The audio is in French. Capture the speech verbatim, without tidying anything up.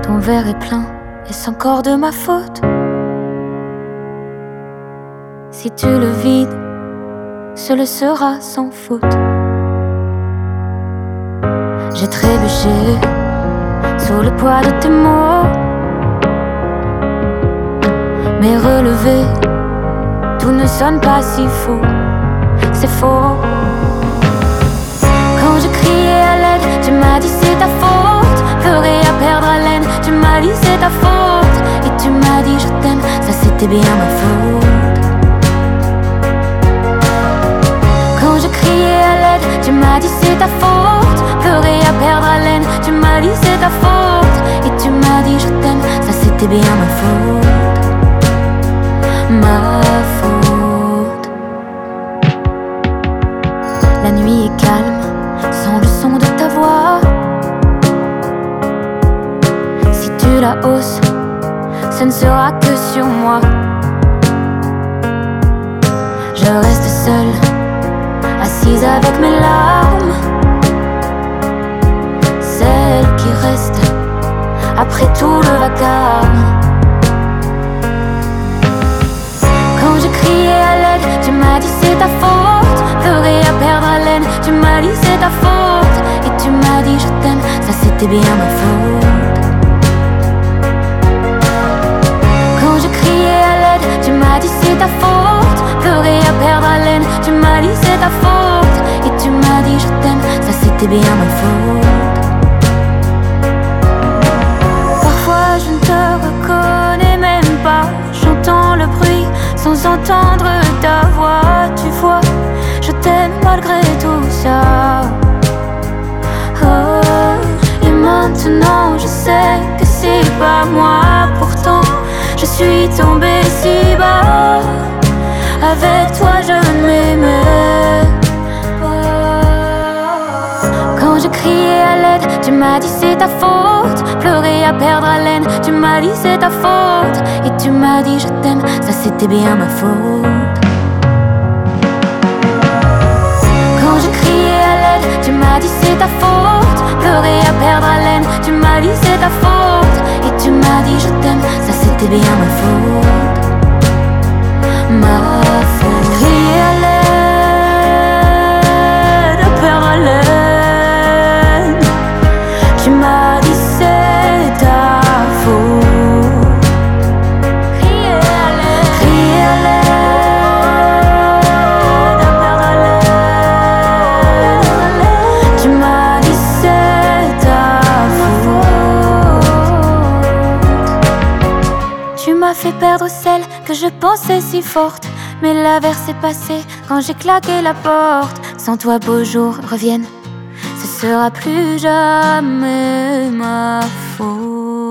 Ton verre est plein, est-ce encore de ma faute? Si tu le vides, ce le sera sans faute. J'ai trébuché sous le poids de tes mots, mais relevé, tout ne sonne pas si faux. C'est faux. Quand je criais à l'aide, tu m'as dit c'est ta faute. Pleurer à perdre haleine, tu m'as dit c'est ta faute. Et tu m'as dit je t'aime, ça c'était bien ma faute. Quand je criais à l'aide, tu m'as dit c'est ta faute. Pleurer à perdre haleine, tu m'as dit c'est ta faute. Et tu m'as dit je t'aime, ça c'était bien ma faute. Ma faute. La nuit est calme, sans le son de ta voix. Si tu la hausses, ce ne sera que sur moi. Je reste seule, assise avec mes larmes, celles qui restent après tout le vacarme. Quand je criais à l'aide, tu m'as dit c'est ta faute. Pleurer à perdre haleine, tu m'as dit c'est ta faute. Et tu m'as dit je t'aime, ça c'était bien ma faute. Quand je criais à l'aide, tu m'as dit c'est ta faute. Pleurer à perdre haleine, tu m'as dit c'est ta faute. Et tu m'as dit je t'aime, ça c'était bien ma faute. Parfois je ne te reconnais même pas. J'entends le bruit sans entendre ta voix. Tu vois, je t'aime malgré tout ça. Oh, et maintenant je sais que c'est pas moi. Pourtant je suis tombée si bas. Avec toi je m'aimais pas. Quand je criais à l'aide, tu m'as dit c'est ta faute. Pleurer à perdre haleine, tu m'as dit c'est ta faute. Et tu m'as dit je t'aime, ça c'était bien ma faute. Quand je criais à l'aide, tu m'as dit c'est ta faute. Pleurer à perdre haleine, tu m'as dit c'est ta faute. Et tu m'as dit je t'aime, ça c'était bien ma faute. Ma faute. Crier à l'aide, perdre haleine, tu m'as dit c'est ta faute. Crier à l'aide, crier à l'aide, perdre haleine, tu m'as dit c'est ta faute. Tu m'as fait perdre celle que je pensais si forte, mais l'averse est passée quand j'ai claqué la porte. Sans toi beaux jours reviennent, ce sera plus jamais ma faute.